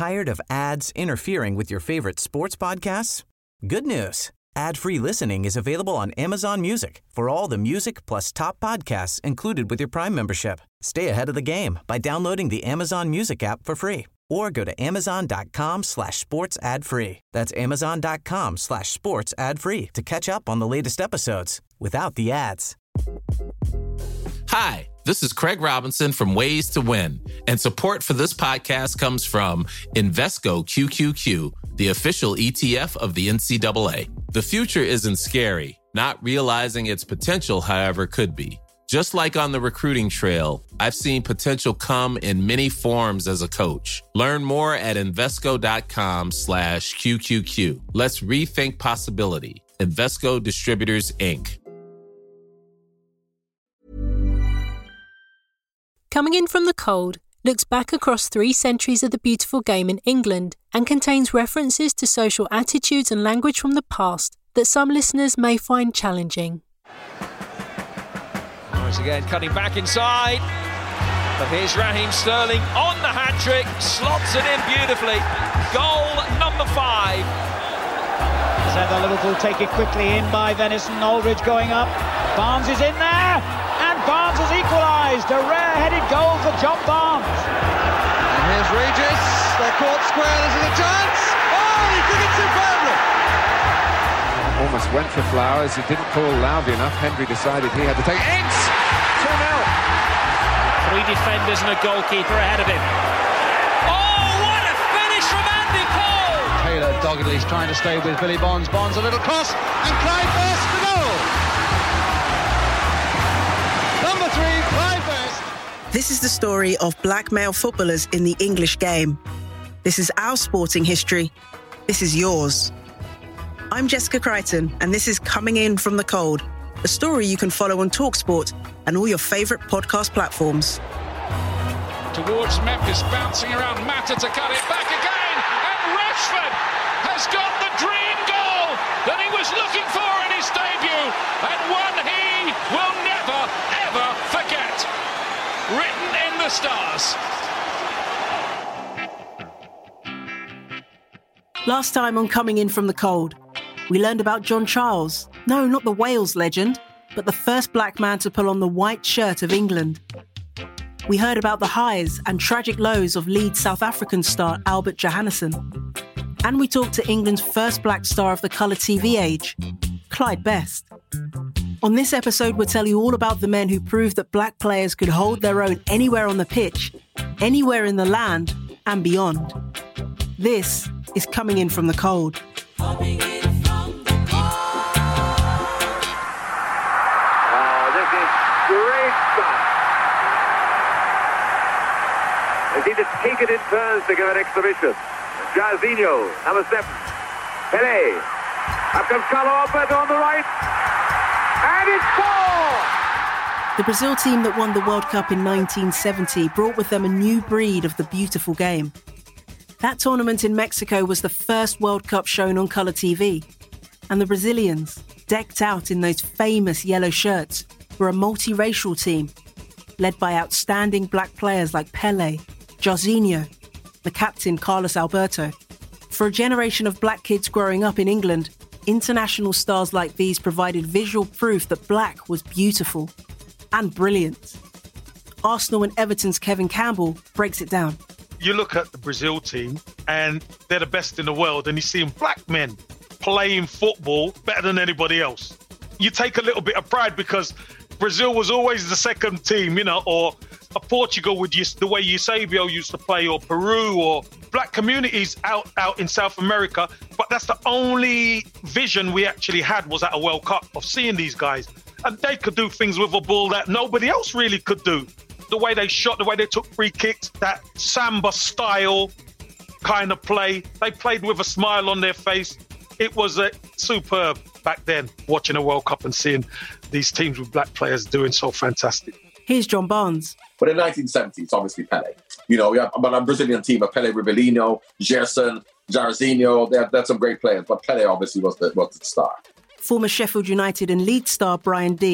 Tired of ads interfering with your favorite sports podcasts? Good news. Ad-free listening is available on Amazon Music for all the music plus top podcasts included with your Prime membership. Stay ahead of the game by downloading the Amazon Music app for free or go to amazon.com/sports ad free. That's amazon.com/sports ad free to catch up on the latest episodes without the ads. Hi, this is Craig Robinson from Ways to Win, and support for this podcast comes from Invesco QQQ, the official ETF of the NCAA. The future isn't scary. Not realizing its potential, however, could be. Just like on the recruiting trail, I've seen potential come in many forms as a coach. Learn more at Invesco.com/QQQ. Let's rethink possibility. Invesco Distributors, Inc. Coming in from the Cold looks back across 3 centuries of the beautiful game in England and contains references to social attitudes and language from the past that some listeners may find challenging. Once again, cutting back inside. But here's Raheem Sterling on the hat-trick, slots it in beautifully. Goal number 5. Heather Liverpool take it quickly in by Venison. Aldridge going up. Barnes is in there. And Barnes has equalised. A rare-headed goal for John Barnes. And here's Regis. They're caught square. This is a chance. Oh, he took it superbly. Almost went for Flowers. He didn't call loudly enough. Hendry decided he had to take it. Inks! 2-0. 3 defenders and a goalkeeper ahead of him. Oh, what a finish from Andy Cole! Taylor doggedly is trying to stay with Billy Bonds. Bonds a little cross. And Clyde Burst for goal. Number 3, Clyde Burst. This is the story of black male footballers in the English game. This is our sporting history. This is yours. I'm Jessica Crichton, and this is Coming In From the Cold, a story you can follow on TalkSport and all your favourite podcast platforms. Towards Memphis, bouncing around Mata to cut it back again, and Rashford has got the dream goal that he was looking for in his debut, and one he will never, ever forget. Written in the stars. Last time on Coming In From the Cold, we learned about John Charles. No, not the Wales legend, but the first black man to pull on the white shirt of England. We heard about the highs and tragic lows of Leeds South African star Albert Johannesson. And we talked to England's first black star of the colour TV age, Clyde Best. On this episode, we'll tell you all about the men who proved that black players could hold their own anywhere on the pitch, anywhere in the land, and beyond. This is Coming In From the Cold. Coming in from the cold. This is great stuff. They seem to take it in turns to give an exhibition. Jairzinho, number 7. Pele. Up comes Carlo Alberto on the right. And it's 4! The Brazil team that won the World Cup in 1970 brought with them a new breed of the beautiful game. That tournament in Mexico was the first World Cup shown on colour TV. And the Brazilians, decked out in those famous yellow shirts, were a multiracial team, led by outstanding black players like Pele, Jairzinho, the captain Carlos Alberto. For a generation of black kids growing up in England, international stars like these provided visual proof that black was beautiful and brilliant. Arsenal and Everton's Kevin Campbell breaks it down. You look at the Brazil team and they're the best in the world, and you see black men playing football better than anybody else. You take a little bit of pride because Brazil was always the second team, or Portugal with the way Eusebio used to play, or Peru, or black communities out in South America. But that's the only vision we actually had, was at a World Cup, of seeing these guys. And they could do things with a ball that nobody else really could do. The way they shot, the way they took free kicks, that samba style kind of play. They played with a smile on their face. It was superb back then, watching a World Cup and seeing these teams with black players doing so fantastic. Here's John Barnes. But in 1970, it's obviously Pele. We have a Brazilian team of Pele, Ribeirinho, Gerson, Jairzinho. They had some great players, but Pele obviously was the star. Former Sheffield United and Leeds star Brian Deane.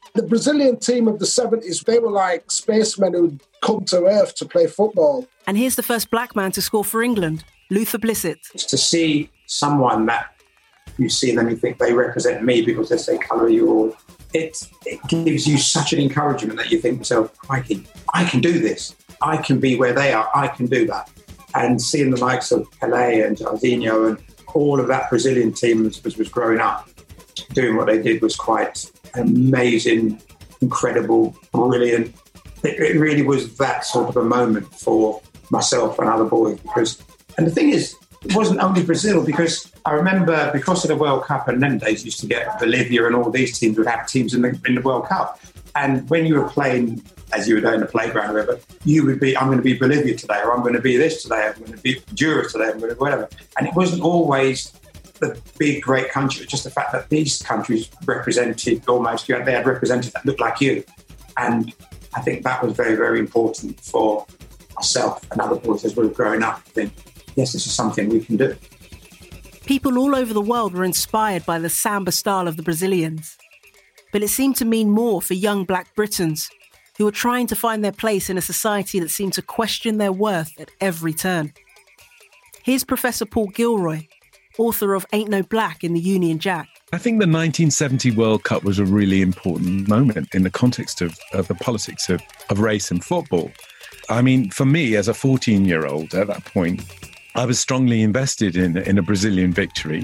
The Brazilian team of the 70s, they were like spacemen who'd come to Earth to play football. And here's the first black man to score for England, Luther Blissett. To see someone that you see them, you think they represent me because they say colour you all. It gives you such an encouragement that you think to yourself, I can do this. I can be where they are. I can do that. And seeing the likes of Pelé and Jairzinho and all of that Brazilian team was growing up, doing what they did was quite amazing, incredible, brilliant. It really was that sort of a moment for myself and other boys. And the thing is, it wasn't only Brazil, because I remember because of the World Cup and them days used to get Bolivia and all these teams would have teams in the World Cup. And when you were playing, as you were doing the playground or whatever, you would be, I'm going to be Bolivia today, or I'm going to be this today, I'm going to be Honduras today, I'm going to be whatever. And it wasn't always the big, great country. It's just the fact that these countries represented almost, they had representatives that looked like you. And I think that was very, very important for myself and other boys as we were growing up. I think, yes, this is something we can do. People all over the world were inspired by the samba style of the Brazilians. But it seemed to mean more for young black Britons who were trying to find their place in a society that seemed to question their worth at every turn. Here's Professor Paul Gilroy, author of Ain't No Black in the Union Jack. I think the 1970 World Cup was a really important moment in the context of the politics of race and football. I mean, for me, as a 14-year-old at that point, I was strongly invested in a Brazilian victory.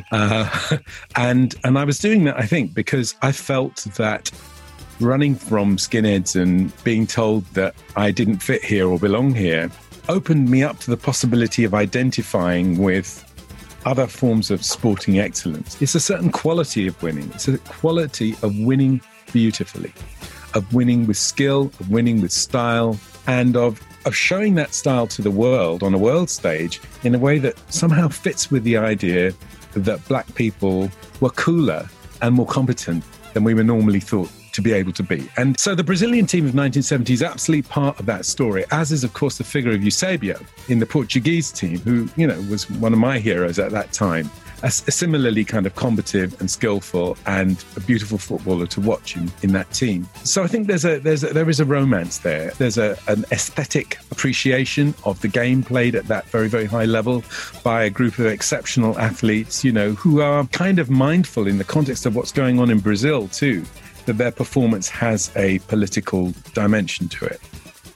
And I was doing that, I think, because I felt that running from skinheads and being told that I didn't fit here or belong here opened me up to the possibility of identifying with other forms of sporting excellence. It's a certain quality of winning. It's a quality of winning beautifully, of winning with skill, of winning with style, and of showing that style to the world on a world stage in a way that somehow fits with the idea that black people were cooler and more competent than we were normally thought to be able to be. And so the Brazilian team of 1970 is absolutely part of that story, as is, of course, the figure of Eusebio in the Portuguese team, who, was one of my heroes at that time, a similarly kind of combative and skillful and a beautiful footballer to watch in that team. So I think there is a romance there. There's an aesthetic appreciation of the game played at that very, very high level by a group of exceptional athletes, who are kind of mindful in the context of what's going on in Brazil too, that their performance has a political dimension to it.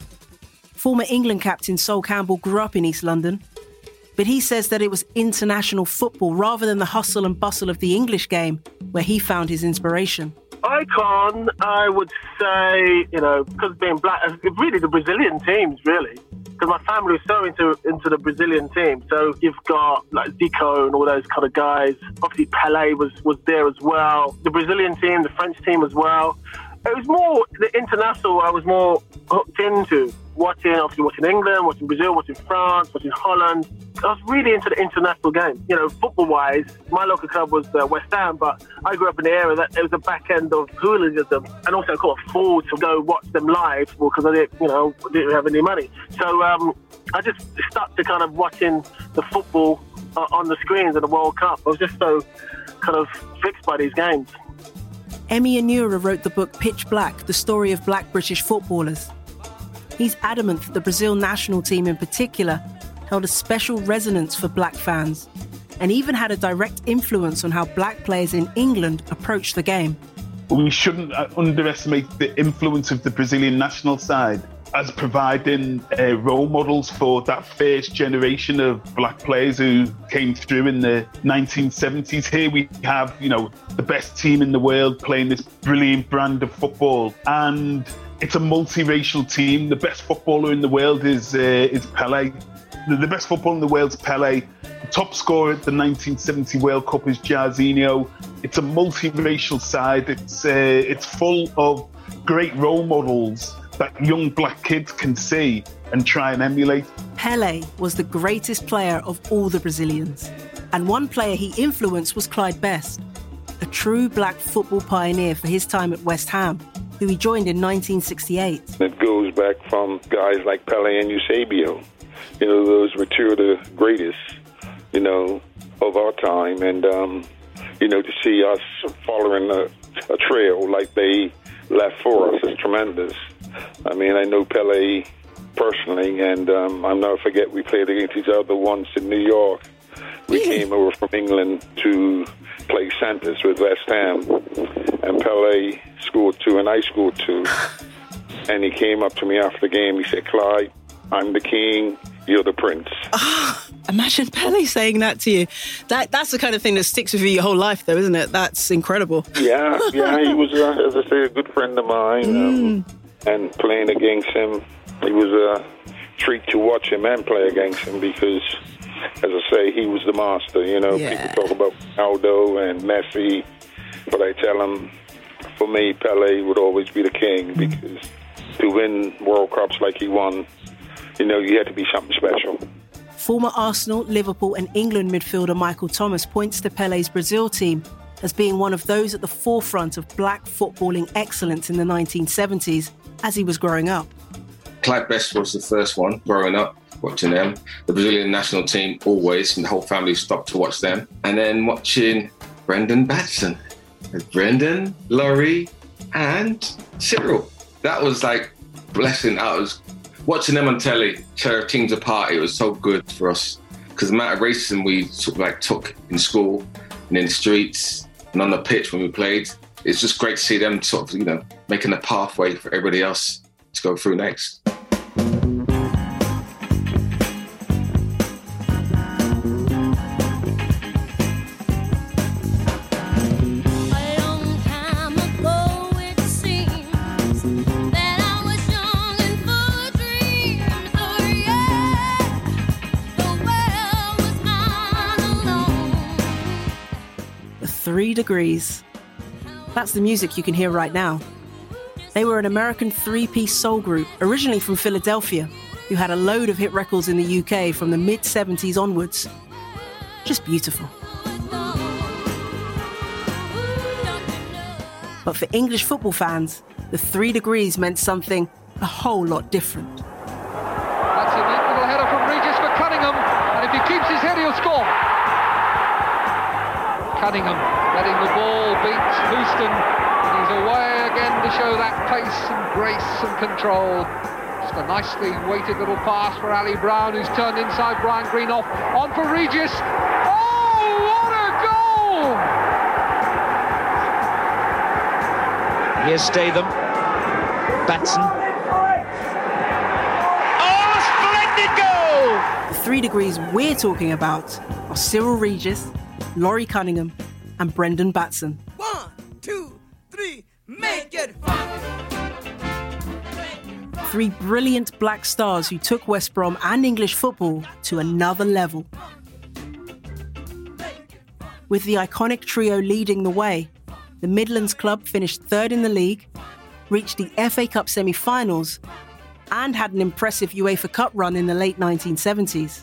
Former England captain Sol Campbell grew up in East London, but he says that it was international football rather than the hustle and bustle of the English game where he found his inspiration. Icon, I would say, because being black, really the Brazilian teams, really. Because my family was so into the Brazilian team. So you've got like Zico and all those kind of guys. Obviously Pelé was there as well. The Brazilian team, the French team as well. It was more the international I was more hooked into. Watching England, watching Brazil, watching France, watching Holland. I was really into the international game. Football-wise, my local club was West Ham, but I grew up in the area that it was the back end of hooliganism, and also I couldn't afford to go watch them live because I didn't have any money. So I just stuck to kind of watching the football on the screens of the World Cup. I was just so kind of fixed by these games. Emi Anura wrote the book Pitch Black, the story of black British footballers. He's adamant that the Brazil national team in particular held a special resonance for black fans and even had a direct influence on how black players in England approached the game. We shouldn't underestimate the influence of the Brazilian national side as providing role models for that first generation of black players who came through in the 1970s. Here we have, the best team in the world playing this brilliant brand of football, and it's a multiracial team. The best footballer in the world is Pelé. The best footballer in the world is Pelé. The top scorer at the 1970 World Cup is Jairzinho. It's a multiracial side. It's full of great role models that young black kids can see and try and emulate. Pelé was the greatest player of all the Brazilians. And one player he influenced was Clyde Best, a true black football pioneer for his time at West Ham, who he joined in 1968. It goes back from guys like Pelé and Eusebio. Those were two of the greatest, of our time. And, to see us following a trail like they left for us is tremendous. I mean, I know Pele personally, and I'll never forget we played against each other once in New York. We came over from England to play Santos with West Ham, and Pele scored 2 and I scored 2. And he came up to me after the game. He said, "Clyde, I'm the king, you're the prince." Imagine Pele saying that to you. That's the kind of thing that sticks with you your whole life, though, isn't it? That's incredible. Yeah, he was, as I say, a good friend of mine. And playing against him, it was a treat to watch him and play against him because, as I say, he was the master. You know, people talk about Ronaldo and Messi, but I tell them, for me, Pele would always be the king because to win World Cups like he won, you know, you had to be something special. Former Arsenal, Liverpool and England midfielder Michael Thomas points to Pele's Brazil team as being one of those at the forefront of black footballing excellence in the 1970s as he was growing up. Clyde Best was the first one growing up, watching them. The Brazilian national team always, and the whole family stopped to watch them. And then watching Brendan Batson. Brendan, Laurie and Cyril. That was like blessing. I was watching them on telly, tear teams apart. It was so good for us because the amount of racism we took in school and in the streets and on the pitch when we played. It's just great to see them sort of, making a pathway for everybody else to go through next. The 3 Degrees. That's the music you can hear right now. They were an American 3-piece soul group, originally from Philadelphia, who had a load of hit records in the UK from the mid-70s onwards. Just beautiful. But for English football fans, the 3 Degrees meant something a whole lot different. That's a neat little header from Regis for Cunningham, and if he keeps his head, he'll score. Cunningham letting the ball beat Houston, and he's away again to show that pace and grace and control. Just a nicely weighted little pass for Ali Brown, who's turned inside Brian Greenoff. On for Regis. Oh, what a goal! Here's Statham. Batson. Oh, splendid goal! The 3 Degrees we're talking about are Cyril Regis, Laurie Cunningham and Brendan Batson. 1, 2, 3, make it fun! 3 brilliant black stars who took West Brom and English football to another level. With the iconic trio leading the way, the Midlands club finished 3rd in the league, reached the FA Cup semi-finals, and had an impressive UEFA Cup run in the late 1970s.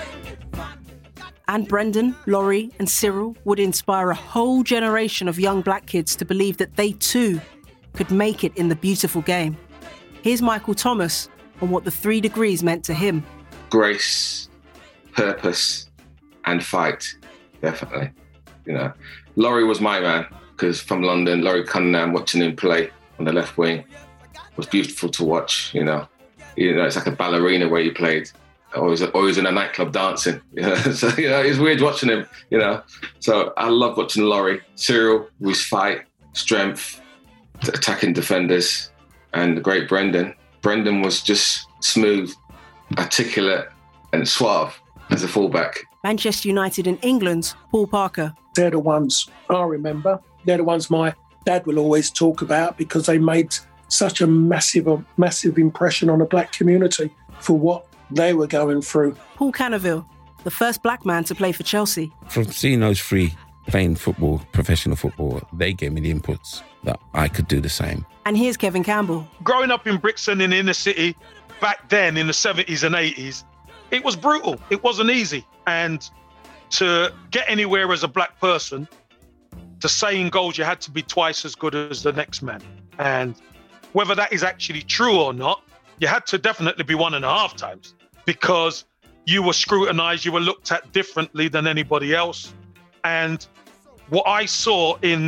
And Brendan, Laurie and Cyril would inspire a whole generation of young black kids to believe that they too could make it in the beautiful game. Here's Michael Thomas on what the 3 Degrees meant to him. Grace, purpose and fight, definitely. Laurie was my man because from London, Laurie Cunningham, watching him play on the left wing was beautiful to watch. It's like a ballerina where he played. Always in a nightclub dancing. So, it's weird watching him, So I love watching Laurie. Cyril, with fight, strength, attacking defenders, and the great Brendan. Brendan was just smooth, articulate, and suave as a fullback. Manchester United and England's Paul Parker. They're the ones I remember. They're the ones my dad will always talk about because they made such a massive impression on the black community for what they were going through. Paul Canaville, the first black man to play for Chelsea. From seeing those 3 playing football, professional football, they gave me the inputs that I could do the same. And here's Kevin Campbell. Growing up in Brixton in the inner city, back then in the 70s and 80s, it was brutal. It wasn't easy. And to get anywhere as a black person, to say in goals you had to be twice as good as the next man. And whether that is actually true or not, you had to definitely be 1.5 times because you were scrutinised, you were looked at differently than anybody else. And what I saw in that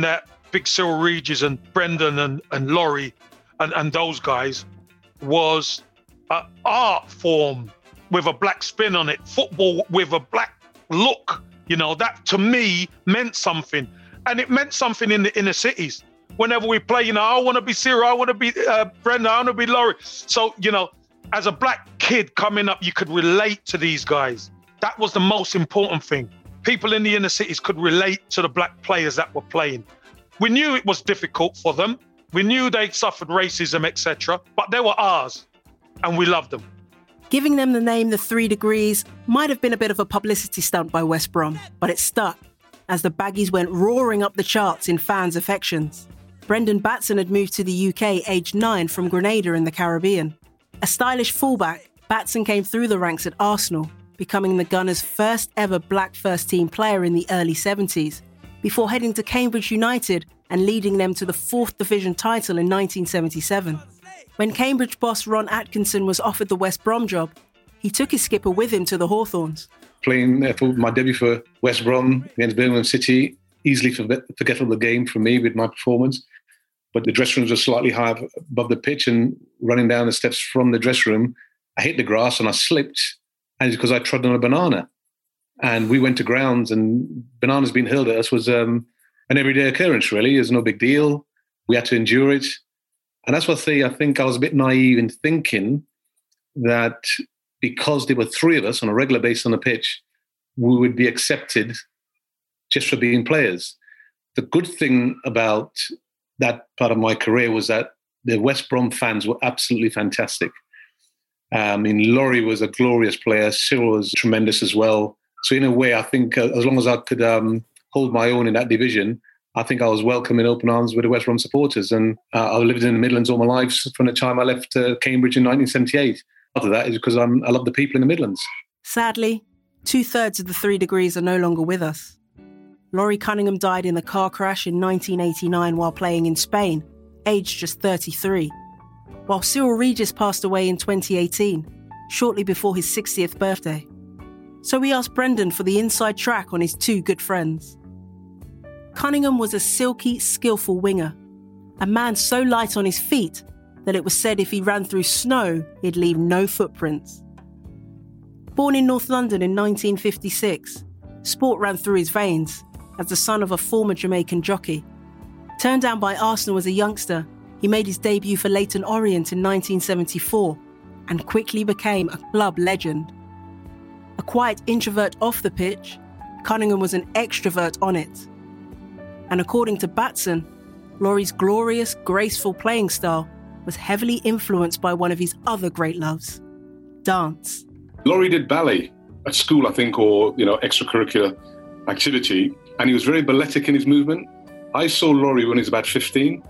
Big Cyril Regis and Brendan and Laurie and those guys was an art form with a black spin on it, football with a black look. You know, that to me meant something. And it meant something in the inner cities. Whenever we play, you know, I want to be Cyril, I want to be Brendan, I want to be Laurie. So, you know, as a black kid coming up, you could relate to these guys. That was the most important thing. People in the inner cities could relate to the black players that were playing. We knew it was difficult for them. We knew they suffered racism, etc. But they were ours, and we loved them. Giving them the name The 3 Degrees might have been a bit of a publicity stunt by West Brom, but it stuck, as the Baggies went roaring up the charts in fans' affections. Brendan Batson had moved to the UK aged 9 from Grenada in the Caribbean. A stylish fullback, Batson came through the ranks at Arsenal, becoming the Gunners' first ever black first-team player in the early 70s, before heading to Cambridge United and leading them to the 4th Division title in 1977. When Cambridge boss Ron Atkinson was offered the West Brom job, he took his skipper with him to the Hawthorns. Playing for my debut for West Brom against Birmingham City, easily forgettable game for me with my performance. But the dressing rooms were slightly high above the pitch, and running down the steps from the dressing room, I hit the grass and I slipped, and it's because I trod on a banana. And we went to grounds, and bananas being hurled at us was an everyday occurrence, really. It was no big deal. We had to endure it. And that's what I think I was a bit naive in thinking that because there were 3 of us on a regular basis on the pitch, we would be accepted just for being players. The good thing about that part of my career was that the West Brom fans were absolutely fantastic. I mean, Laurie was a glorious player. Cyril was tremendous as well. So in a way, I think as long as I could hold my own in that division, I think I was welcome in open arms with the West Brom supporters. And I lived in the Midlands all my life from the time I left Cambridge in 1978. Part of that is because I love the people in the Midlands. Sadly, 2/3 of the 3 Degrees are no longer with us. Laurie Cunningham died in a car crash in 1989 while playing in Spain, aged just 33, while Cyril Regis passed away in 2018, shortly before his 60th birthday. So we asked Brendan for the inside track on his 2 good friends. Cunningham was a silky, skillful winger, a man so light on his feet that it was said if he ran through snow, he'd leave no footprints. Born in North London in 1956, sport ran through his veins as the son of a former Jamaican jockey. Turned down by Arsenal as a youngster, he made his debut for Leyton Orient in 1974 and quickly became a club legend. A quiet introvert off the pitch, Cunningham was an extrovert on it. And according to Batson, Laurie's glorious, graceful playing style was heavily influenced by one of his other great loves, dance. Laurie did ballet at school, I think, or, extracurricular activity, and he was very balletic in his movement. I saw Laurie when he was about 14,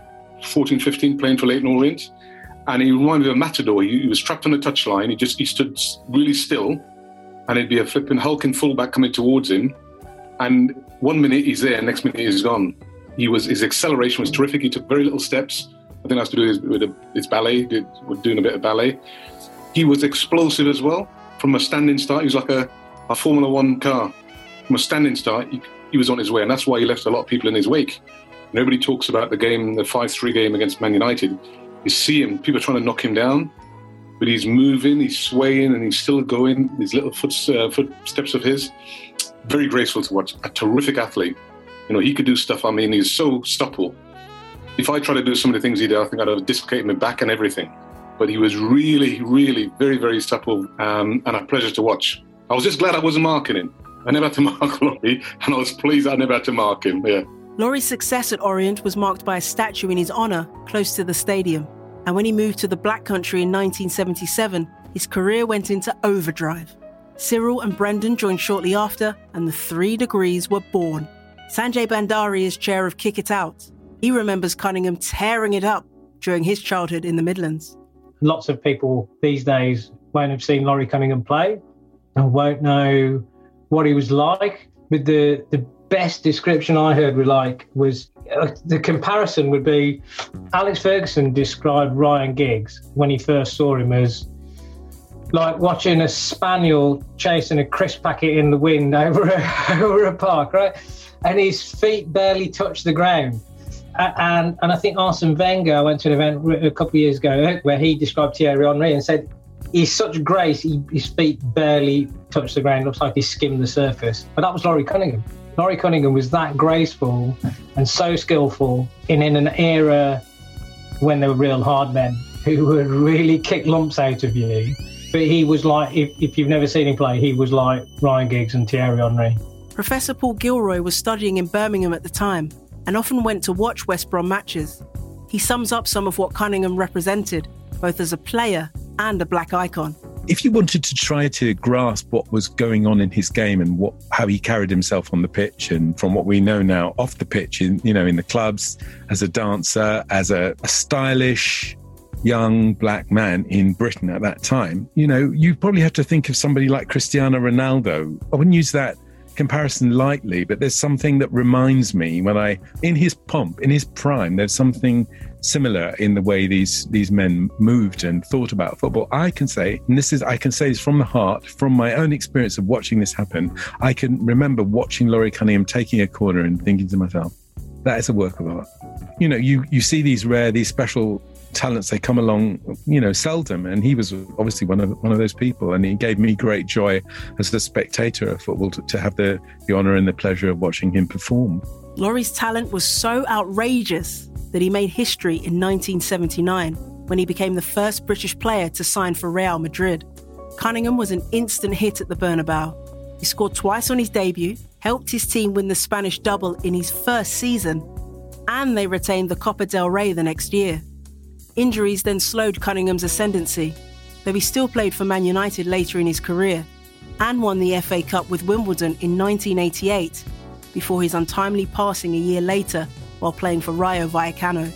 15, playing for Leyton Orient, and he reminded me of a matador. He was trapped on the touchline. He stood really still, and it'd be a flipping hulking fullback coming towards him, and 1 minute he's there, next minute he's gone. His acceleration was terrific. He took very little steps. I think that has to do with his ballet, doing a bit of ballet. He was explosive as well. From a standing start, he was like a Formula One car. From a standing start, he was on his way, and that's why he left a lot of people in his wake. Nobody talks about the 5-3 game against Man United. You see him, people are trying to knock him down, but he's moving, he's swaying, and he's still going. These little footsteps of his, very graceful to watch. A terrific athlete. He could do stuff. I mean, he's so supple. If I tried to do some of the things he did, I think I'd have dislocated my back and everything. But he was really, really very, very supple and a pleasure to watch. I was just glad I wasn't marking him. I never had to mark Laurie, and I was pleased I never had to mark him, yeah. Laurie's success at Orient was marked by a statue in his honour close to the stadium. And when he moved to the Black Country in 1977, his career went into overdrive. Cyril and Brendan joined shortly after, and the 3 Degrees were born. Sanjay Bandari is chair of Kick It Out. He remembers Cunningham tearing it up during his childhood in the Midlands. Lots of people these days won't have seen Laurie Cunningham play and won't know what he was like. But the best description I heard was the comparison would be Alex Ferguson described Ryan Giggs when he first saw him as like watching a spaniel chasing a crisp packet in the wind over a park, right? And his feet barely touched the ground. And I think Arsene Wenger, I went to an event a couple of years ago where he described Thierry Henry and said, he's such grace, his feet barely touch the ground, looks like he skimmed the surface. But that was Laurie Cunningham. Laurie Cunningham was that graceful and so skillful in an era when there were real hard men who would really kick lumps out of you. But he was like, if you've never seen him play, he was like Ryan Giggs and Thierry Henry. Professor Paul Gilroy was studying in Birmingham at the time and often went to watch West Brom matches. He sums up some of what Cunningham represented, both as a player and a black icon. If you wanted to try to grasp what was going on in his game and how he carried himself on the pitch, and from what we know now off the pitch, in the clubs, as a dancer, as a stylish young black man in Britain at that time, you probably have to think of somebody like Cristiano Ronaldo. I wouldn't use that comparison lightly, but there's something that reminds me in his pomp, in his prime, there's something similar in the way these men moved and thought about football. I can say this from the heart, from my own experience of watching this happen. I can remember watching Laurie Cunningham taking a corner and thinking to myself, that is a work of art. You see these special talents, they come along, seldom, and he was obviously one of those people, and he gave me great joy as a spectator of football to have the honour and the pleasure of watching him perform. Laurie's talent was so outrageous that he made history in 1979 when he became the first British player to sign for Real Madrid. Cunningham was an instant hit at the Bernabeu. He scored twice on his debut, helped his team win the Spanish double in his first season, and they retained the Copa del Rey the next year. Injuries then slowed Cunningham's ascendancy, though he still played for Man United later in his career and won the FA Cup with Wimbledon in 1988 before his untimely passing a year later while playing for Rayo Vallecano.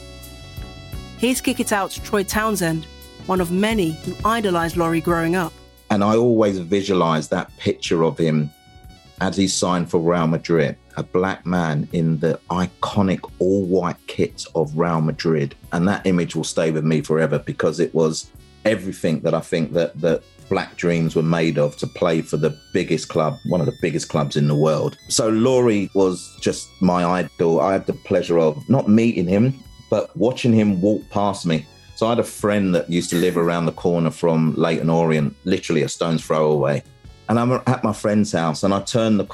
Here's Kick It Out's Troy Townsend, one of many who idolised Laurie growing up. And I always visualise that picture of him as he signed for Real Madrid, a black man in the iconic all-white kit of Real Madrid. And that image will stay with me forever because it was everything that I think that black dreams were made of, to play for the biggest club, one of the biggest clubs in the world. So Laurie was just my idol. I had the pleasure of not meeting him, but watching him walk past me. So I had a friend that used to live around the corner from Leyton Orient, literally a stone's throw away. And I'm at my friend's house, and I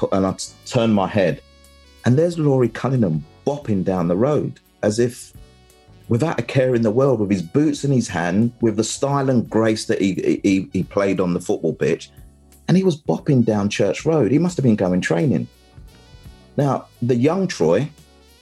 turn my head, and there's Laurie Cunningham bopping down the road as if without a care in the world, with his boots in his hand, with the style and grace that he played on the football pitch. And he was bopping down Church Road. He must have been going training. Now, the young Troy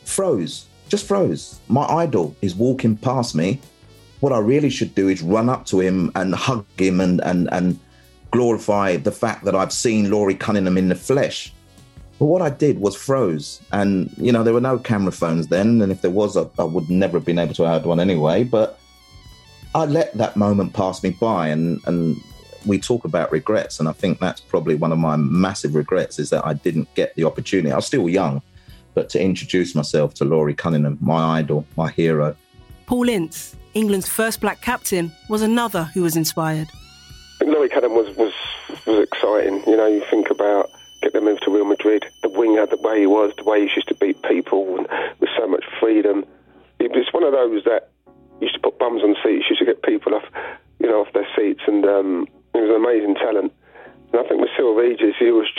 just froze. My idol is walking past me. What I really should do is run up to him and hug him and glorify the fact that I've seen Laurie Cunningham in the flesh. But what I did was froze. And, there were no camera phones then. And if there was, I would never have been able to add one anyway. But I let that moment pass me by. And we talk about regrets. And I think that's probably one of my massive regrets, is that I didn't get the opportunity. I was still young, but to introduce myself to Laurie Cunningham, my idol, my hero. Paul Ince, England's first black captain, was another who was inspired. Laurie Cunningham was exciting. You think about getting the move to Real Madrid, the winger, the way he was, the way he used to beat people, and with so much freedom. It was one of those that used to put bums on seats, used to get people off their seats, and he was an amazing talent. And I think with Cyril Regis, he was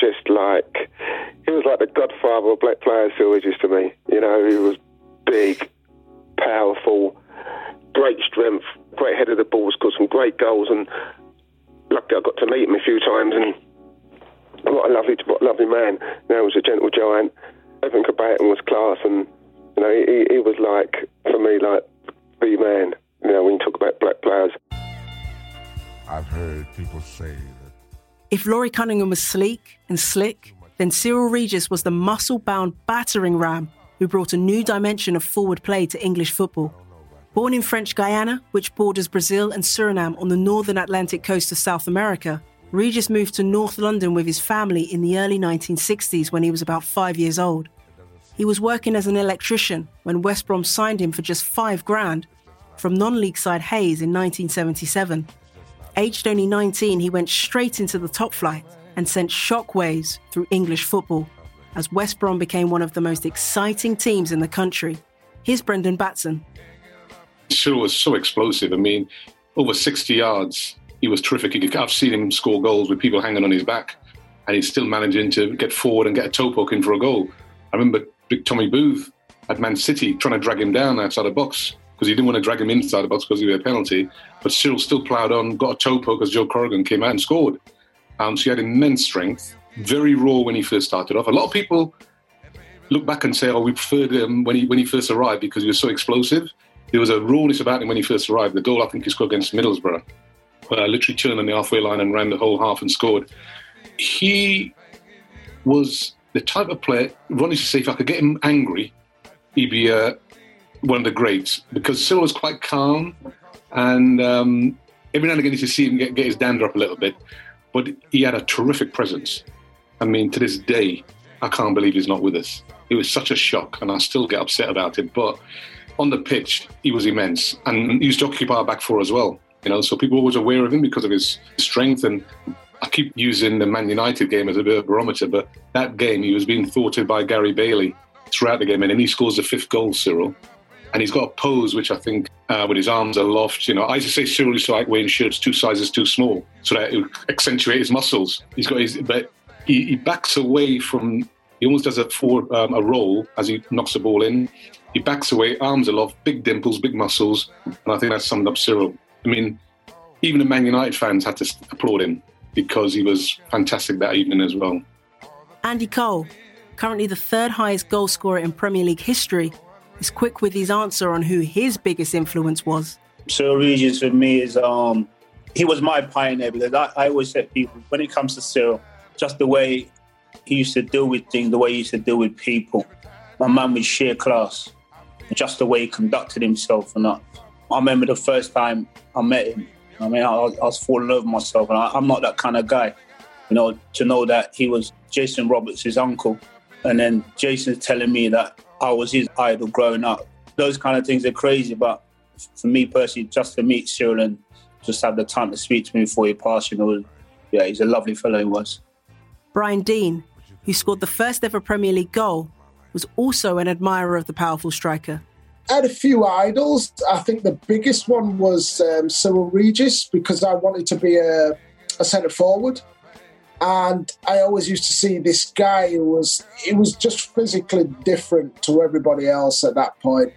like the godfather of black players, Cyril Regis, to me. He was big, powerful, great strength, great head of the ball, scored some great goals, and luckily I got to meet him a few times, and what a lovely man. He was a gentle giant. Everything about him was class, and he was for me, the man. When you talk about black players. I've heard people say that if Laurie Cunningham was sleek and slick, then Cyril Regis was the muscle-bound battering ram who brought a new dimension of forward play to English football. Born in French Guiana, which borders Brazil and Suriname on the northern Atlantic coast of South America, Regis moved to North London with his family in the early 1960s when he was about 5 years old. He was working as an electrician when West Brom signed him for just $5,000 from non-league side Hayes in 1977. Aged only 19, he went straight into the top flight and sent shockwaves through English football as West Brom became one of the most exciting teams in the country. Here's Brendan Batson. Cyril was so explosive. I mean, over 60 yards, he was terrific. I've seen him score goals with people hanging on his back, and he's still managing to get forward and get a toe poke in for a goal. I remember big Tommy Booth at Man City trying to drag him down outside the box because he didn't want to drag him inside the box because he had a penalty. But Cyril still ploughed on, got a toe poke as Joe Corrigan came out and scored. So he had immense strength, very raw when he first started off. A lot of people look back and say, we preferred him when he first arrived because he was so explosive. There was a rawness about him when he first arrived. The goal, I think, he scored against Middlesbrough, where I literally turned on the halfway line and ran the whole half and scored. He was the type of player, Ronnie used to say, if I could get him angry, he'd be one of the greats, because Cyril was quite calm, and every now and again you used to see him get his dander up a little bit, but he had a terrific presence. I mean, to this day, I can't believe he's not with us. It was such a shock, and I still get upset about it, but on the pitch, he was immense, and he used to occupy our back four as well. So people were always aware of him because of his strength, and I keep using the Man United game as a bit of a barometer, but that game, he was being thwarted by Gary Bailey throughout the game, and then he scores the 5th goal, Cyril. And he's got a pose, which I think, with his arms aloft, I used to say Cyril used to like wearing shirts 2 sizes too small, so that it would accentuate his muscles. But he backs away from, he almost does a roll as he knocks the ball in. He backs away, arms aloft, big dimples, big muscles, and I think that summed up Cyril. I mean, even the Man United fans had to applaud him because he was fantastic that evening as well. Andy Cole, currently the 3rd highest goal scorer in Premier League history, is quick with his answer on who his biggest influence was. Cyril Regis for me is, he was my pioneer, because I always say to people, when it comes to Cyril, just the way he used to deal with things, the way he used to deal with people, my man with sheer class, just the way he conducted himself. And I remember the first time I met him, I was falling over myself, and I'm not that kind of guy, to know that he was Jason Roberts' uncle, and then Jason's telling me that I was his idol growing up. Those kind of things are crazy, but for me personally, just to meet Cyril and just have the time to speak to me before he passed, he's a lovely fellow he was. Brian Deane, who scored the first ever Premier League goal, was also an admirer of the powerful striker. I had a few idols. I think the biggest one was Cyril Regis, because I wanted to be a centre forward. And I always used to see this guy who was just physically different to everybody else at that point.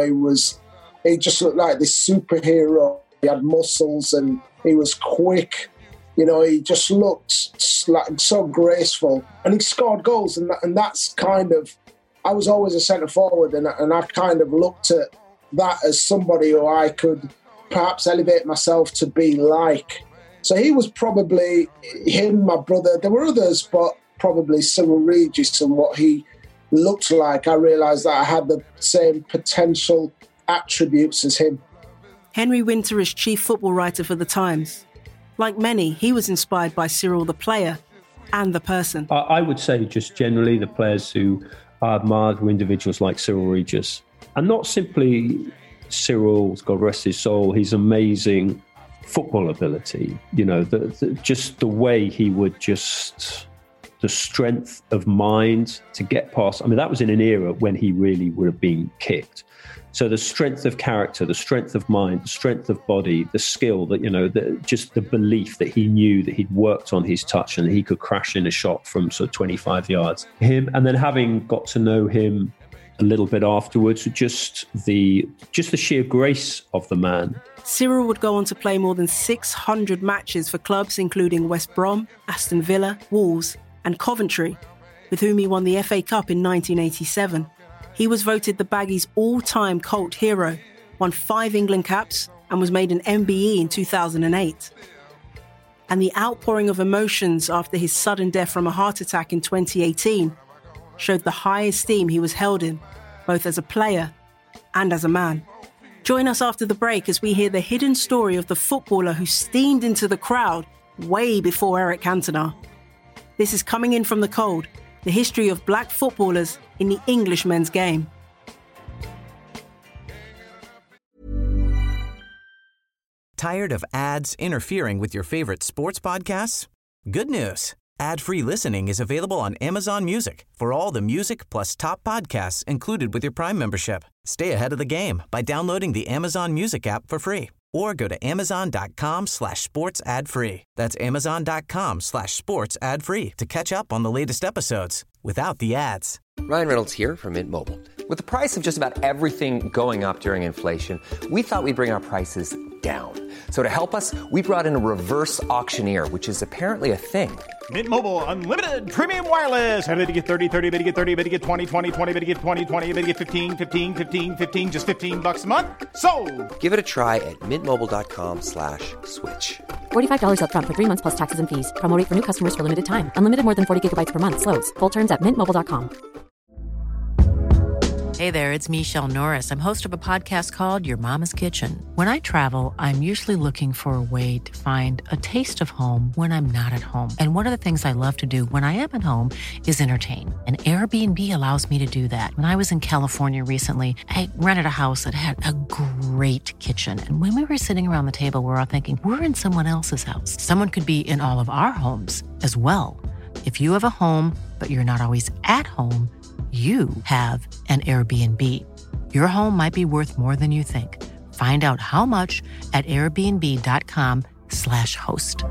He just looked like this superhero. He had muscles and he was quick. He just looked like so graceful. And he scored goals, and that's kind of, I was always a centre forward, and I kind of looked at that as somebody who I could perhaps elevate myself to be like. So he was probably him, my brother. There were others, but probably Cyril Regis and what he looked like. I realised that I had the same potential attributes as him. Henry Winter is chief football writer for The Times. Like many, he was inspired by Cyril the player and the person. I would say just generally the players who I admired were individuals like Cyril Regis. And not simply Cyril, God rest his soul, his amazing football ability, just the way he would the strength of mind to get past. That was in an era when he really would have been kicked. So the strength of character, the strength of mind, the strength of body, the skill that, just the belief that he knew that he'd worked on his touch and he could crash in a shot from sort of 25 yards. Him, and then having got to know him a little bit afterwards, just the sheer grace of the man. Cyril would go on to play more than 600 matches for clubs including West Brom, Aston Villa, Wolves and Coventry, with whom he won the FA Cup in 1987. He was voted the Baggies' all-time cult hero, won 5 England caps and was made an MBE in 2008. And the outpouring of emotions after his sudden death from a heart attack in 2018 showed the high esteem he was held in, both as a player and as a man. Join us after the break as we hear the hidden story of the footballer who steamed into the crowd way before Eric Cantona. This is Coming In From the Cold, the history of black footballers in the English men's game. Tired of ads interfering with your favorite sports podcasts? Good news. Ad-free listening is available on Amazon Music for all the music plus top podcasts included with your Prime membership. Stay ahead of the game by downloading the Amazon Music app for free or go to amazon.com/sports ad free. That's amazon.com/sports ad free to catch up on the latest episodes without the ads. Ryan Reynolds here from Mint Mobile. With the price of just about everything going up during inflation, we thought we'd bring our prices down. So to help us, we brought in a reverse auctioneer, which is apparently a thing. Mint Mobile Unlimited Premium Wireless. How to get 30, 30, bit to get 30, bit to get 20, 20, 20, bit to get 20, 20, bit to get 15, 15, 15, 15, just $15 a month? Sold! Give it a try at mintmobile.com/switch. $45 up front for 3 months plus taxes and fees. Promo rate for new customers for limited time. Unlimited more than 40 gigabytes per month. Slows full terms at mintmobile.com. Hey there, it's Michelle Norris. I'm host of a podcast called Your Mama's Kitchen. When I travel, I'm usually looking for a way to find a taste of home when I'm not at home. And one of the things I love to do when I am at home is entertain. And Airbnb allows me to do that. When I was in California recently, I rented a house that had a great kitchen. And when we were sitting around the table, we were all thinking, we're in someone else's house. Someone could be in all of our homes as well. If you have a home, but you're not always at home, you have an Airbnb. Your home might be worth more than you think. Find out how much at airbnb.com/host.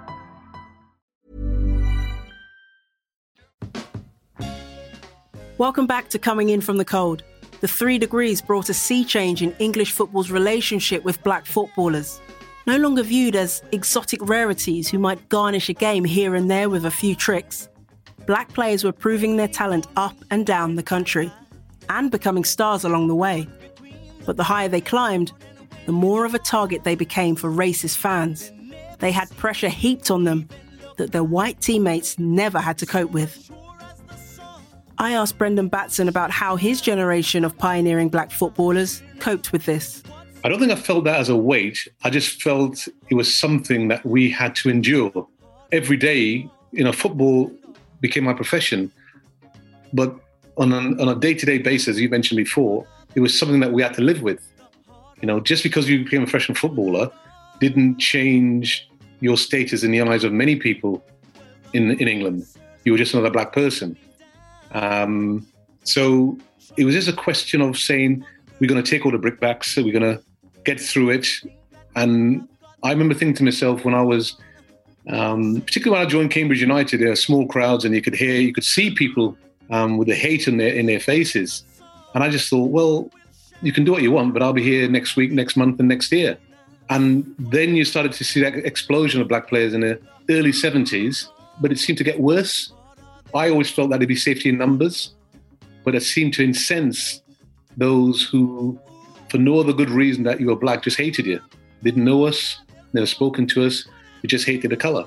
Welcome back to Coming In From the Cold. The 3 degrees brought a sea change in English football's relationship with black footballers. No longer viewed as exotic rarities who might garnish a game here and there with a few tricks. Black players were proving their talent up and down the country and becoming stars along the way. But the higher they climbed, the more of a target they became for racist fans. They had pressure heaped on them that their white teammates never had to cope with. I asked Brendan Batson about how his generation of pioneering black footballers coped with this. I don't think I felt that as a weight. I just felt it was something that we had to endure. Every day, football became my profession. But on a day-to-day basis, you mentioned before, it was something that we had to live with. Just because you became a professional footballer didn't change your status in the eyes of many people in England. You were just another black person. So it was just a question of saying, we're going to take all the brickbats, so we're going to get through it. And I remember thinking to myself when I was, particularly when I joined Cambridge United, there were small crowds and you could see people with the hate in their faces. And I just thought, well, you can do what you want, but I'll be here next week, next month and next year. And then you started to see that explosion of black players in the early 70s, but it seemed to get worse. I always felt that there'd be safety in numbers, but it seemed to incense those who, for no other good reason that you were black, just hated you. Didn't know us, never spoken to us, we just hated the colour.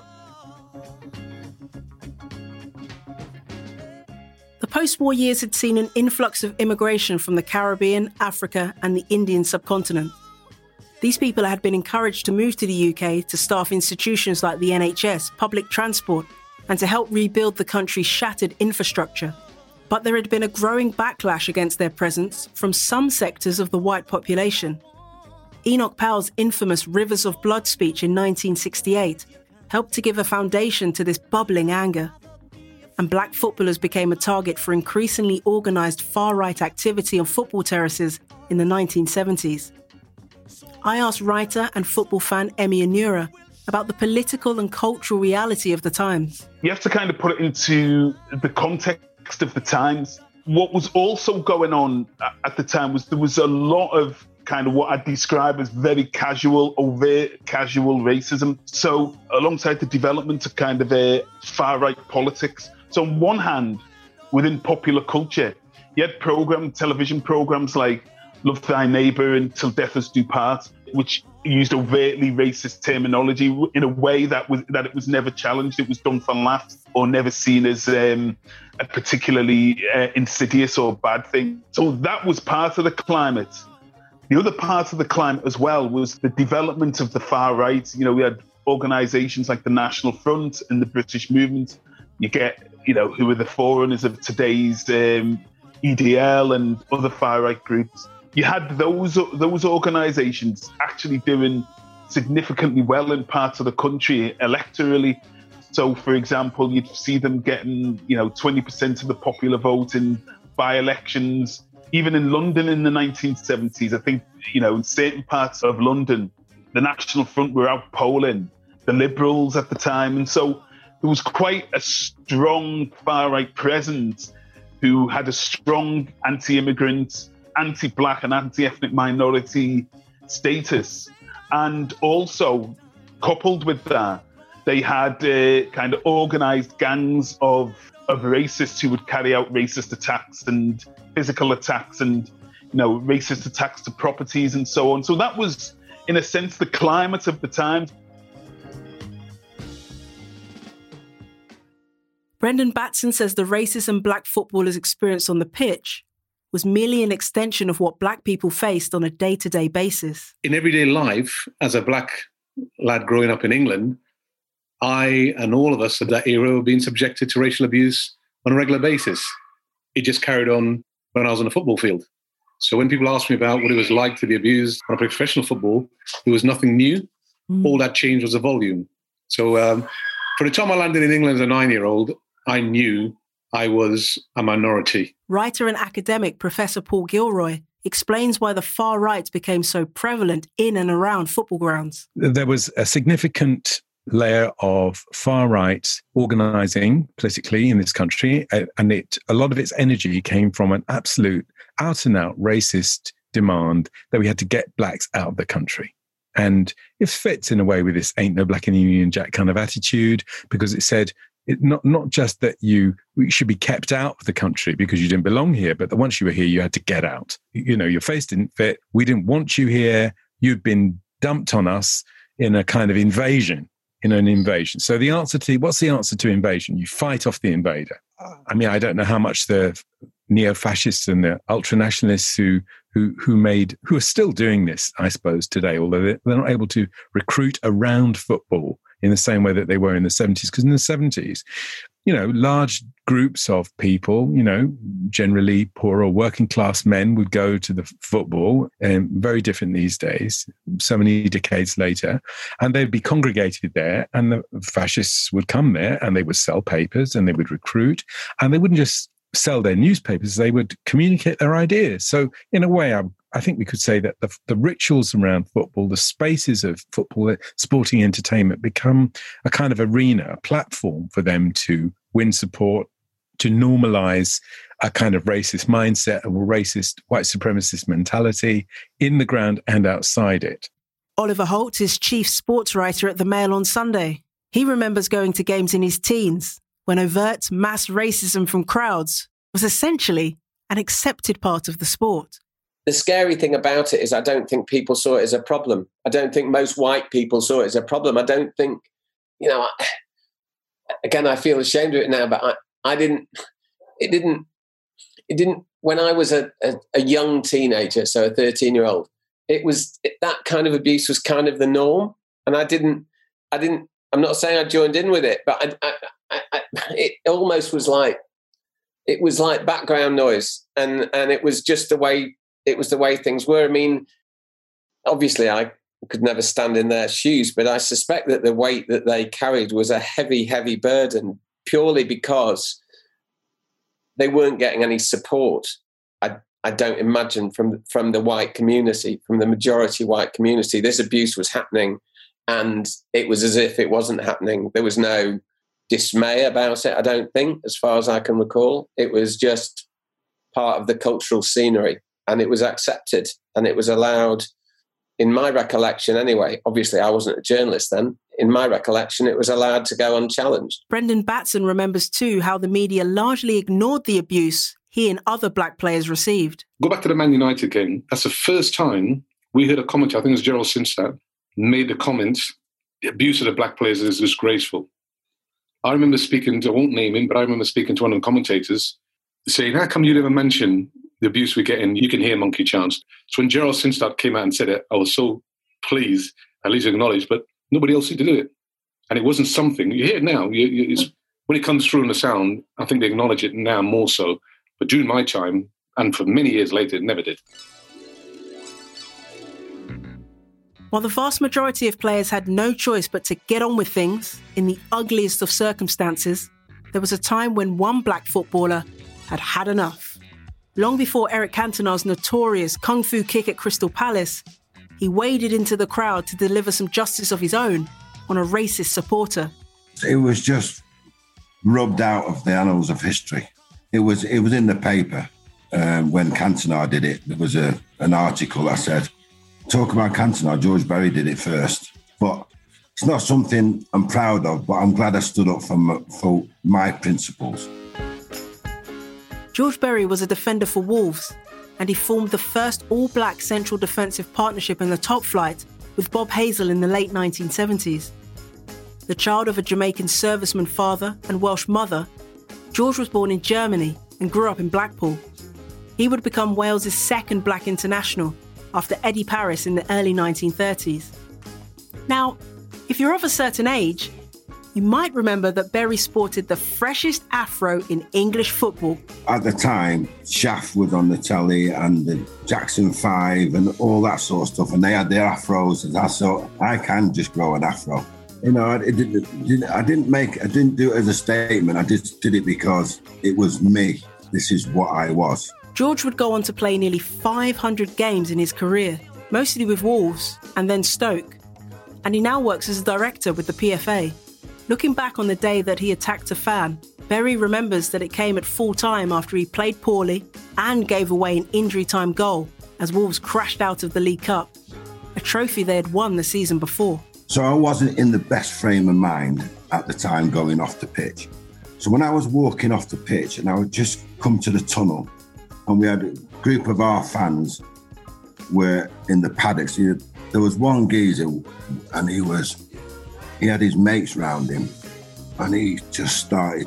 The post-war years had seen an influx of immigration from the Caribbean, Africa, and the Indian subcontinent. These people had been encouraged to move to the UK to staff institutions like the NHS, public transport, and to help rebuild the country's shattered infrastructure. But there had been a growing backlash against their presence from some sectors of the white population. Enoch Powell's infamous Rivers of Blood speech in 1968 helped to give a foundation to this bubbling anger. And black footballers became a target for increasingly organised far-right activity on football terraces in the 1970s. I asked writer and football fan Emi Anura about the political and cultural reality of the times. You have to kind of put it into the context of the times. What was also going on at the time was there was a lot of kind of what I'd describe as very casual, overt, casual racism. So alongside the development of kind of a far-right politics. So on one hand, within popular culture, you had television programs like Love Thy Neighbour and Till Death Us Do Part, which used overtly racist terminology in a way that it was never challenged. It was done for laughs or never seen as a particularly insidious or bad thing. So that was part of the climate. The other part of the climate as well was the development of the far right. We had organisations like the National Front and the British Movement. You get, who are the forerunners of today's EDL and other far right groups. You had those organisations actually doing significantly well in parts of the country electorally. So, for example, you'd see them getting, 20% of the popular vote in by-elections. Even in London in the 1970s, I think, in certain parts of London, the National Front were out polling the Liberals at the time. And so there was quite a strong far-right presence who had a strong anti-immigrant, anti-black and anti-ethnic minority status. And also, coupled with that, they had kind of organised gangs of racists who would carry out racist attacks and physical attacks and, racist attacks to properties and so on. So that was, in a sense, the climate of the time. Brendan Batson says the racism black footballers experienced on the pitch was merely an extension of what black people faced on a day-to-day basis. In everyday life, as a black lad growing up in England, I and all of us of that era were being subjected to racial abuse on a regular basis. It just carried on when I was on the football field. So when people asked me about what it was like to be abused when I played professional football, there was nothing new. All that changed was the volume. So from the time I landed in England as a 9-year-old, I knew I was a minority. Writer and academic Professor Paul Gilroy explains why the far right became so prevalent in and around football grounds. There was a significant layer of far right organising politically in this country, and a lot of its energy came from an absolute out and out racist demand that we had to get blacks out of the country. And it fits in a way with this ain't no black in the Union Jack kind of attitude, because it said not just that you should be kept out of the country because you didn't belong here, but that once you were here, you had to get out. Your face didn't fit. We didn't want you here. You'd been dumped on us in a kind of invasion. So what's the answer to invasion? You fight off the invader. I mean, I don't know how much the neo-fascists and the ultra-nationalists who are still doing this, I suppose, today, although they're not able to recruit around football in the same way that they were in the 70s. Because in the 70s, large groups of people, generally poorer working class men would go to the football, and very different these days, so many decades later, and they'd be congregated there, and the fascists would come there and they would sell papers and they would recruit, and they wouldn't just sell their newspapers, they would communicate their ideas. So in a way, I think we could say that the rituals around football, the spaces of football, sporting entertainment become a kind of arena, a platform for them to win support, to normalize a kind of racist mindset, a racist white supremacist mentality in the ground and outside it. Oliver Holt is chief sports writer at The Mail on Sunday. He remembers going to games in his teens when overt mass racism from crowds was essentially an accepted part of the sport. The scary thing about it is I don't think people saw it as a problem. I don't think most white people saw it as a problem. I don't think, again, I feel ashamed of it now, but it didn't, when I was a young teenager, so a 13-year-old, that kind of abuse was kind of the norm. And I'm not saying I joined in with it, but it almost was like, it was like background noise, and it was just the way things were. I mean, obviously I could never stand in their shoes, but I suspect that the weight that they carried was a heavy, heavy burden, purely because they weren't getting any support. I don't imagine from the white community, from the majority white community. This abuse was happening, and it was as if it wasn't happening. There was no dismay about it, I don't think, as far as I can recall. It was just part of the cultural scenery, and it was accepted, and it was allowed, in my recollection anyway. Obviously, I wasn't a journalist then. In my recollection, it was allowed to go unchallenged. Brendan Batson remembers too how the media largely ignored the abuse he and other black players received. Go back to the Man United game. That's the first time we heard a comment, I think it was Gerald Sinstadt, made the comment, the abuse of the black players is disgraceful. I remember speaking to, I won't name him, but I remember speaking to one of the commentators saying, how come you never mention the abuse we get in You Can Hear Monkey Chants? So when Gerald Sinstadt came out and said it, I was so pleased, at least acknowledged, but nobody else seemed to do it. And it wasn't something, you hear it now, when it comes through in the sound, I think they acknowledge it now more so. But during my time, and for many years later, it never did. While the vast majority of players had no choice but to get on with things in the ugliest of circumstances, there was a time when one black footballer had had enough. Long before Eric Cantona's notorious kung fu kick at Crystal Palace, he waded into the crowd to deliver some justice of his own on a racist supporter. It was just rubbed out of the annals of history. It was in the paper when Cantona did it. There was an article that said, talk about Cantona, George Berry did it first. But it's not something I'm proud of, but I'm glad I stood up for my principles. George Berry was a defender for Wolves, and he formed the first all-black central defensive partnership in the top flight with Bob Hazel in the late 1970s. The child of a Jamaican serviceman father and Welsh mother, George was born in Germany and grew up in Blackpool. He would become Wales's second black international after Eddie Paris in the early 1930s. Now, if you're of a certain age, you might remember that Berry sported the freshest afro in English football. At the time, Shaft was on the telly and the Jackson 5 and all that sort of stuff, and they had their afros, and I thought, I can just grow an afro. You know, I didn't do it as a statement. I just did it because it was me. This is what I was. George would go on to play nearly 500 games in his career, mostly with Wolves and then Stoke. And he now works as a director with the PFA. Looking back on the day that he attacked a fan, Berry remembers that it came at full time after he played poorly and gave away an injury time goal as Wolves crashed out of the League Cup, a trophy they had won the season before. So I wasn't in the best frame of mind at the time going off the pitch. So when I was walking off the pitch and I would just come to the tunnel and we had a group of our fans were in the paddocks. There was one geezer and he had his mates round him and he just started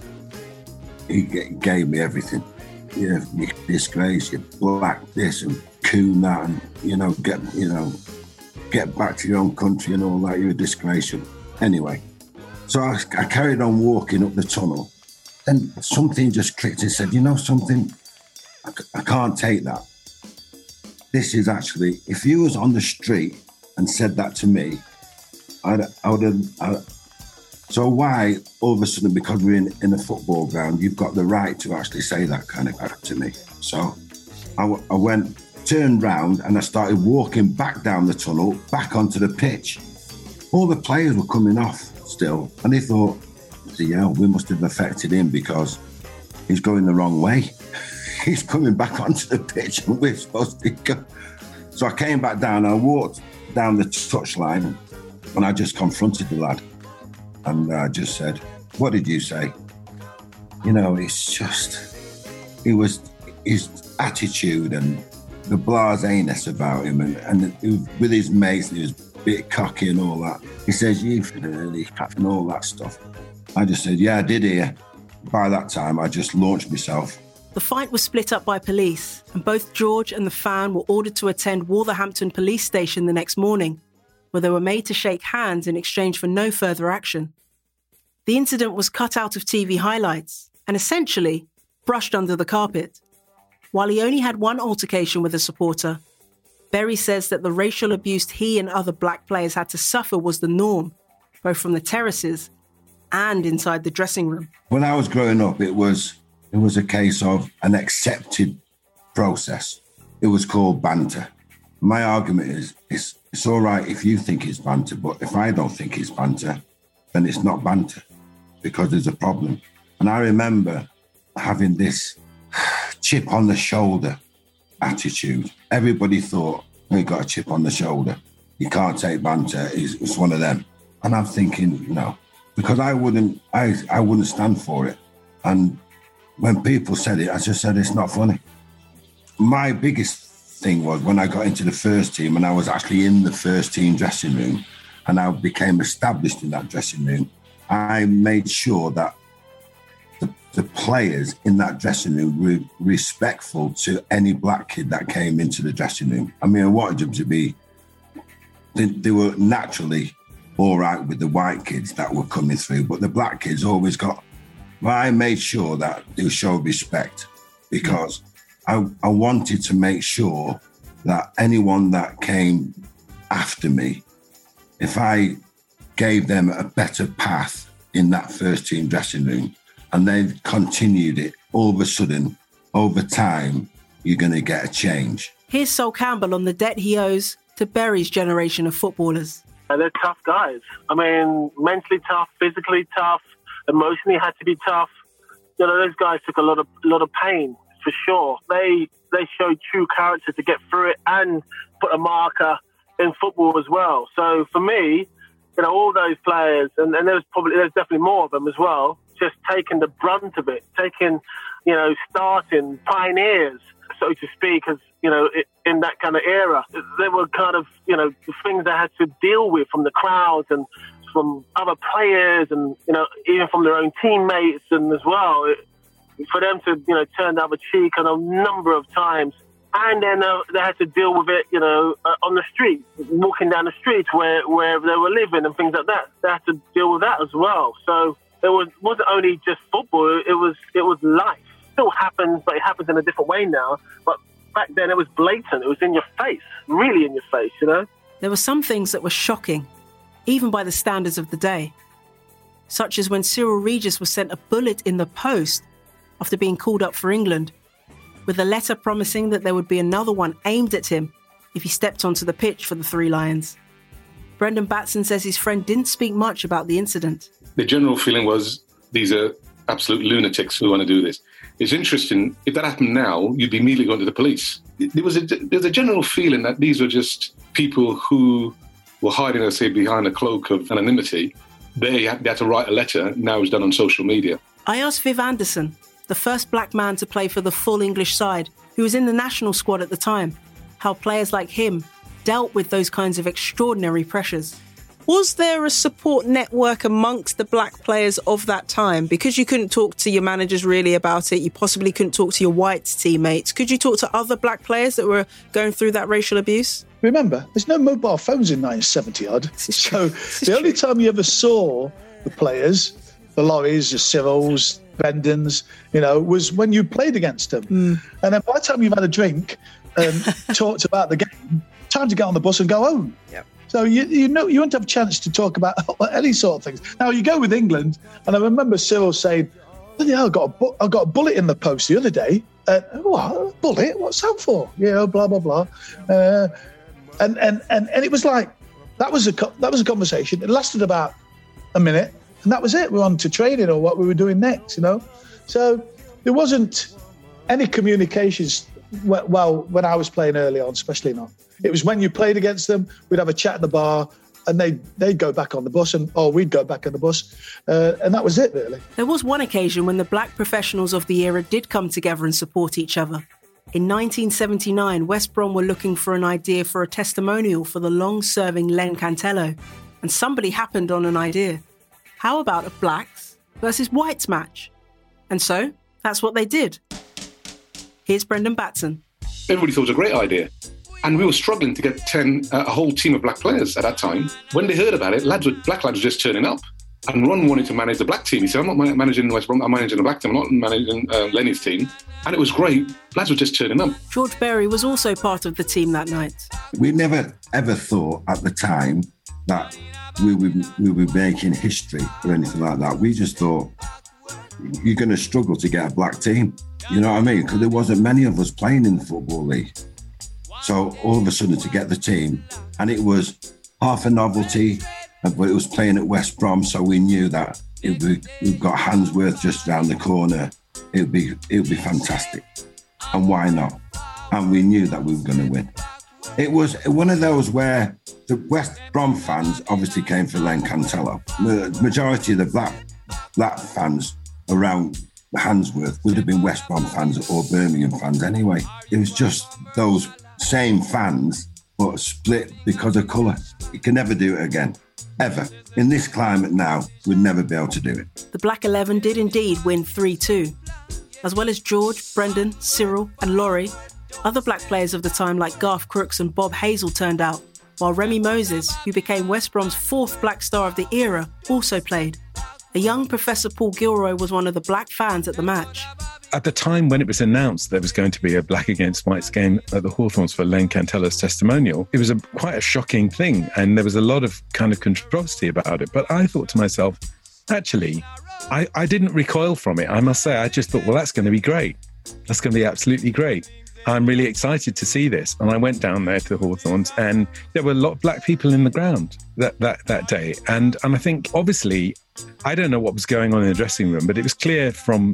he gave me everything. You disgrace, you black this and coon that and, get back to your own country and all that, you're a disgrace. Anyway, so I carried on walking up the tunnel. Then something just clicked and said, you know something? I can't take that. This is actually, if you was on the street and said that to me, I would have. So why, all of a sudden, because we're in a football ground, you've got the right to actually say that kind of crap to me? So I turned round and I started walking back down the tunnel, back onto the pitch. All the players were coming off still, and they thought, yeah, we must have affected him because he's going the wrong way. He's coming back onto the pitch and we're supposed to go. So I came back down and I walked down the touchline and I just confronted the lad. And I just said, what did you say? You know, it's just, his attitude and the blaseness about him and with his mates, he was a bit cocky and all that. He says, you've early and all that stuff. I just said, yeah, I did hear. By that time, I just launched myself. The fight was split up by police, and both George and the fan were ordered to attend Wolverhampton Police Station the next morning, where they were made to shake hands in exchange for no further action. The incident was cut out of TV highlights and essentially brushed under the carpet. While he only had one altercation with a supporter, Berry says that the racial abuse he and other black players had to suffer was the norm, both from the terraces and inside the dressing room. When I was growing up, it was a case of an accepted process. It was called banter. My argument is, it's all right if you think it's banter, but if I don't think it's banter, then it's not banter because there's a problem. And I remember having this chip on the shoulder attitude. Everybody thought, we got a chip on the shoulder. You can't take banter. It's one of them. And I'm thinking, no, because I wouldn't stand for it. And when people said it, I just said, it's not funny. My biggest thing was when I got into the first team and I was actually in the first team dressing room and I became established in that dressing room, I made sure that the players in that dressing room were respectful to any black kid that came into the dressing room. I mean, I wanted them to be, they were naturally all right with the white kids that were coming through, but the black kids always got, well, I made sure that they showed respect because I wanted to make sure that anyone that came after me, if I gave them a better path in that first team dressing room and they've continued it, all of a sudden, over time, you're going to get a change. Here's Sol Campbell on the debt he owes to Bury's generation of footballers. They're tough guys. I mean, mentally tough, physically tough, emotionally had to be tough. You know, those guys took a lot of pain, for sure. They showed true character to get through it and put a marker in football as well. So for me, you know, all those players, and there's definitely more of them as well, just taking the brunt of it, starting pioneers, so to speak, as, you know, in that kind of era. There were kind of, you know, the things they had to deal with from the crowds and from other players and, you know, even from their own teammates and as well. For them to, you know, turn the other cheek on a number of times. And then they had to deal with it, you know, on the street, walking down the streets where they were living and things like that. They had to deal with that as well. So it wasn't only just football, it was life. It still happens, but it happens in a different way now. But back then it was blatant. It was in your face, really in your face, you know. There were some things that were shocking, even by the standards of the day, such as when Cyril Regis was sent a bullet in the post after being called up for England, with a letter promising that there would be another one aimed at him if he stepped onto the pitch for the Three Lions. Brendan Batson says his friend didn't speak much about the incident. The general feeling was, these are absolute lunatics who want to do this. It's interesting, if that happened now, you'd be immediately going to the police. There was a general feeling that these were just people who were hiding, let's say, behind a cloak of anonymity. They had to write a letter, now it's done on social media. I asked Viv Anderson, the first black man to play for the full English side, who was in the national squad at the time, how players like him dealt with those kinds of extraordinary pressures. Was there a support network amongst the black players of that time? Because you couldn't talk to your managers really about it, you possibly couldn't talk to your white teammates. Could you talk to other black players that were going through that racial abuse? Remember, there's no mobile phones in 1970-odd. So the only time you ever saw the players, the Lorries, the Cyrils, Brendans, you know, was when you played against them. And then by the time you've had a drink and talked about the game, time to get on the bus and go home. Yep. So you won't have a chance to talk about any sort of things. Now you go with England, and I remember Cyril saying, "Yeah, I got a bullet in the post the other day." What, a bullet? What's that for? You know, blah blah blah. And it was like that was a conversation. It lasted about a minute. And that was it. We were on to training or what we were doing next, you know. So there wasn't any communications, well, when I was playing early on, especially not. It was when you played against them, we'd have a chat in the bar and they'd go back on the bus or we'd go back on the bus. And that was it, really. There was one occasion when the black professionals of the era did come together and support each other. In 1979, West Brom were looking for an idea for a testimonial for the long-serving Len Cantello. And somebody happened on an idea. How about a blacks versus whites match? And so, that's what they did. Here's Brendan Batson. Everybody thought it was a great idea. And we were struggling to get a whole team of black players at that time. When they heard about it, black lads were just turning up. And Ron wanted to manage the black team. He said, I'm not managing West Brom, I'm managing the black team, I'm not managing Lenny's team. And it was great. Lads were just turning up. George Berry was also part of the team that night. We never, ever thought at the time that we were making history or anything like that. We just thought, you're going to struggle to get a black team. You know what I mean? Because there wasn't many of us playing in the Football League. So all of a sudden to get the team, and it was half a novelty, but it was playing at West Brom, so we knew that we've got Handsworth just around the corner. It would be fantastic. And why not? And we knew that we were going to win. It was one of those where the West Brom fans obviously came for Len Cantello. The majority of the black fans around Handsworth would have been West Brom fans or Birmingham fans anyway. It was just those same fans, but split because of colour. You can never do it again, ever. In this climate now, we'd never be able to do it. The Black 11 did indeed win 3-2. As well as George, Brendan, Cyril and Laurie, other black players of the time like Garth Crooks and Bob Hazel turned out, while Remy Moses, who became West Brom's fourth black star of the era, also played. A young Professor Paul Gilroy was one of the black fans at the match. at the time when it was announced there was going to be a black against whites game at the Hawthorns for Len Cantella's testimonial, it was quite a shocking thing. And there was a lot of kind of controversy about it. But I thought to myself, actually, I didn't recoil from it. I must say, I just thought, well, that's going to be great. That's going to be absolutely great. I'm really excited to see this. And I went down there to Hawthorns, and there were a lot of black people in the ground that day. And I think, obviously, I don't know what was going on in the dressing room, but it was clear from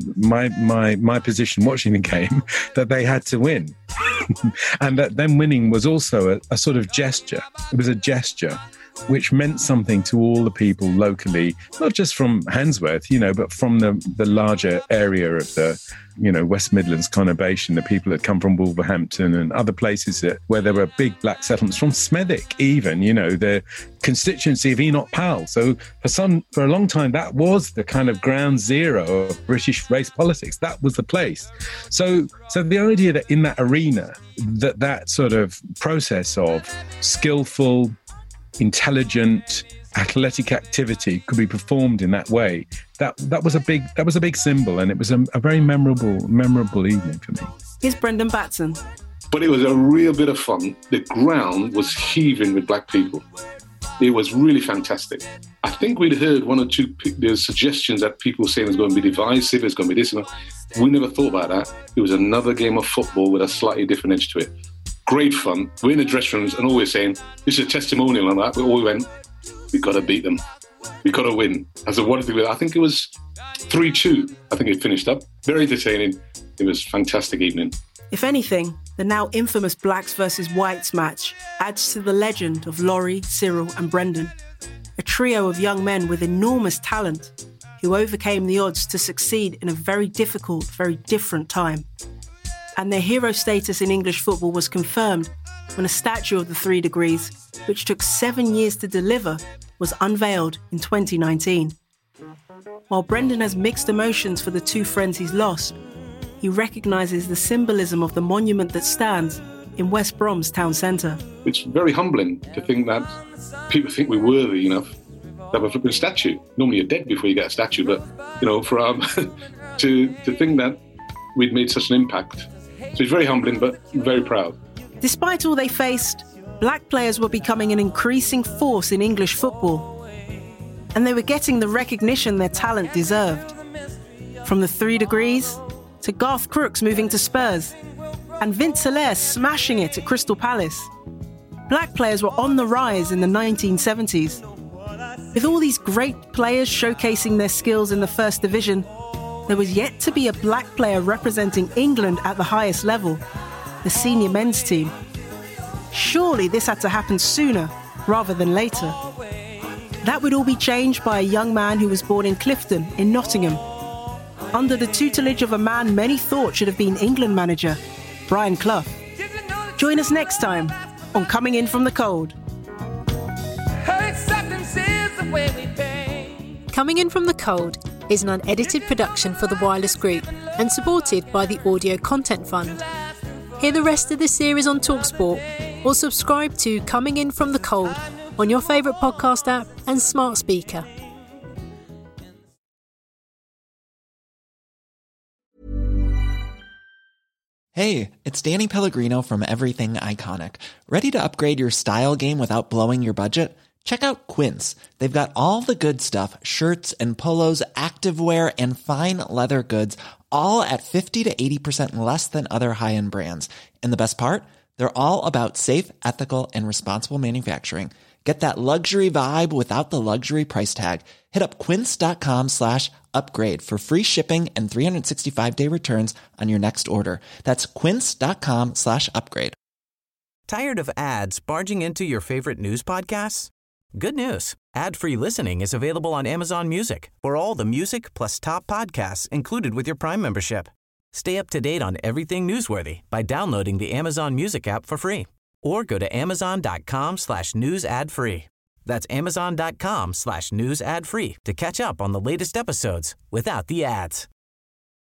my position watching the game that they had to win. And that them winning was also a sort of gesture. It was a gesture which meant something to all the people locally, not just from Handsworth, but from the larger area of the, West Midlands conurbation, the people that come from Wolverhampton and other places where there were big black settlements, from Smethwick even, the constituency of Enoch Powell. So for a long time, that was the kind of ground zero of British race politics. That was the place. So the idea that in that arena, that sort of process of skillful, intelligent, athletic activity could be performed in that way, that was a big symbol, and it was a very memorable evening for me. Here's Brendan Batson. But it was a real bit of fun. The ground was heaving with black people. It was really fantastic. I think we'd heard one or two suggestions that people were saying it's going to be divisive, it's going to be this. We never thought about that. It was another game of football with a slightly different edge to it. Great fun. We're in the dressing rooms and always saying, this is a testimonial on that. We all went, we've got to beat them. We've got to win. As a one thing, I think it was 3-2. I think it finished up. Very entertaining. It was a fantastic evening. If anything, the now infamous Blacks versus Whites match adds to the legend of Laurie, Cyril and Brendan, a trio of young men with enormous talent who overcame the odds to succeed in a very difficult, very different time. And their hero status in English football was confirmed when a statue of the 3 Degrees, which took 7 years to deliver, was unveiled in 2019. While Brendan has mixed emotions for the two friends he's lost, he recognises the symbolism of the monument that stands in West Brom's town centre. It's very humbling to think that people think we're worthy enough to have a flipping statue. Normally you're dead before you get a statue, but, for to think that we'd made such an impact. So it's very humbling, but very proud. Despite all they faced, black players were becoming an increasing force in English football. And they were getting the recognition their talent deserved. From the 3 Degrees to Garth Crooks moving to Spurs and Vince Hilaire smashing it at Crystal Palace. Black players were on the rise in the 1970s. With all these great players showcasing their skills in the First Division, there was yet to be a black player representing England at the highest level, the senior men's team. Surely this had to happen sooner rather than later. That would all be changed by a young man who was born in Clifton in Nottingham, under the tutelage of a man many thought should have been England manager, Brian Clough. Join us next time on Coming In From the Cold. Coming In From the Cold is an unedited production for the Wireless Group and supported by the Audio Content Fund. Hear the rest of the series on TalkSport or subscribe to Coming In From the Cold on your favourite podcast app and smart speaker. Hey, it's Danny Pellegrino from Everything Iconic. Ready to upgrade your style game without blowing your budget? Check out Quince. They've got all the good stuff, shirts and polos, activewear, and fine leather goods, all at 50 to 80% less than other high-end brands. And the best part? They're all about safe, ethical, and responsible manufacturing. Get that luxury vibe without the luxury price tag. Hit up quince.com/upgrade for free shipping and 365-day returns on your next order. That's quince.com/upgrade. Tired of ads barging into your favorite news podcasts? Good news. Ad-free listening is available on Amazon Music for all the music plus top podcasts included with your Prime membership. Stay up to date on everything newsworthy by downloading the Amazon Music app for free. Or go to amazon.com/news ad free. That's amazon.com/news ad free to catch up on the latest episodes without the ads.